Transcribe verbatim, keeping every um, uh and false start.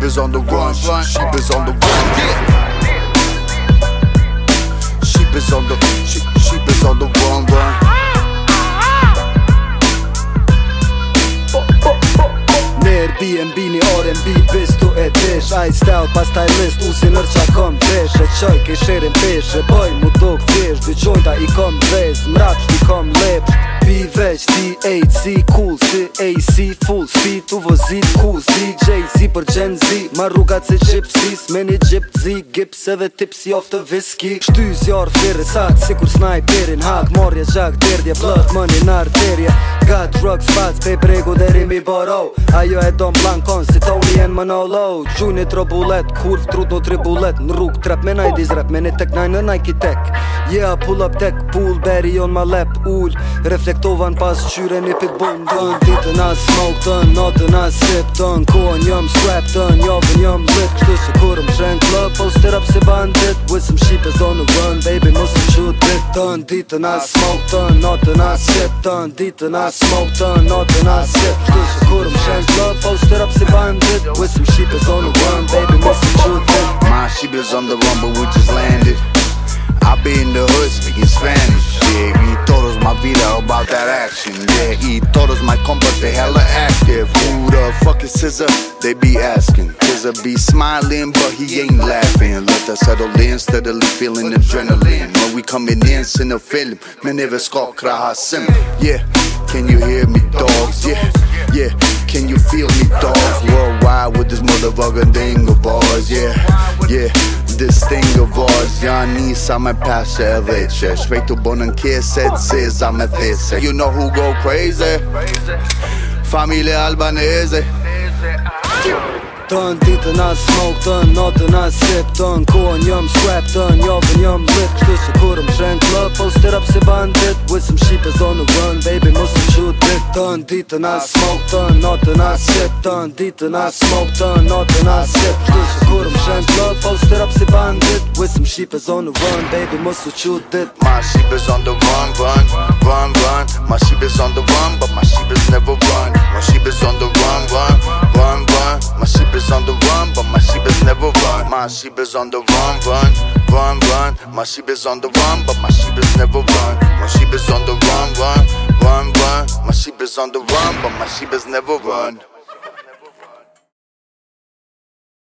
Sheba's on the run, Sheba's on the run, yeah. Sheba's on the, she, Sheba's on the run, run. Në Airbnb një R and B bis tu e dish I style pa stylist u si nër qa kom vesh E qoj ke sherin pesh e boj mu dok thjesht Dy qojta i kom vez, mrapsht i kom lepsht Pi veç T H C cool si A C full speed u vozit cool D J Z për Gen Z ma rrugat se gypsies me një gjip Z gips edhe tipsi off të whisky Shtyz jar firë sakt si kur snajperin hak Marrje gjak derdje blood money në arterje Got drugs spots pe bregu deri mi baro Ajo e don blankon si Tony and Manolo Gjunit robulet, kurv trut no tribulet Në rrug trap me naj dizrap me një tek naj në Nike Tech Yeah pull up tech pool berry on my lap ull Reflektovan pas qyre një pitbull Dën ditën as smoke dën, natën as sip dën Kohën jëm strap dën, javën jëm lit Kështu që kur më shren club poster up si bandit With some sheepers on the run, baby mos më qut dit Dën ditën as smoke dën, natën as sip dën Ditën as smoke dën, natën as sip Kështu që kur më shren club poster up si bandit With some sheepers on the run, baby mos më qut dit My sheepers on the run but we just landed I be in the hood speaking Spanish, yeah. Y todos my vida about that action, yeah. Y todos my compas they hella active. Who the fuck is Scissor? They be asking. Scissor be smiling but he ain't laughing. Let us settle in steadily feeling adrenaline. When we coming in, sin a film. Men never skak kraha sim. Yeah, can you hear me dogs? Yeah, yeah. Can you feel me dogs? Worldwide with this motherfucking thing of ours, yeah, yeah. This thing of ours, jag nisa med passion jag vet jag Shpejt u bonën keset se za me these You know who go crazy? Familje albanese Dën ditën as smoke dën, natën as sip dën Kohën jëm scrap dën, javën jëm lit Kështu që kur më shren club poster up si bandit With some sheepers on the run, baby mos më qut dit Dën ditën as smoke dën, natën as sip dën Ditën as smoke dën, natën as sip Kështu që kur më shren club poster up si bandit With some sheepers on the run, baby mos më qut dit My sheepers on the run, run, run, run My sheepers on the run, but my sheepers never run My sheepers on the run, run, run, run My sheepers on the run, but my sheepers never run My sheepers on the run, run, run, run My sheepers on the run, but my sheepers never run My sheepers on the run, run, run, run My sheepers on the run, but my sheepers never run